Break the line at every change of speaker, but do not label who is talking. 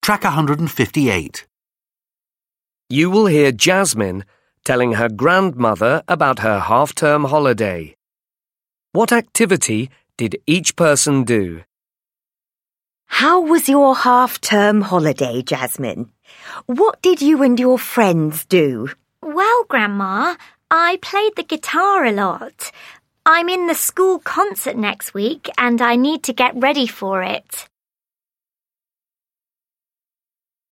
Track 158.
You will hear Jasmine telling her grandmother about her half-term holiday. What activity did each person do?
How was your half-term holiday, Jasmine? What did you and your friends do?
Well, Grandma, I played the guitar a lot. I'm in the school concert next week and I need to get ready for it.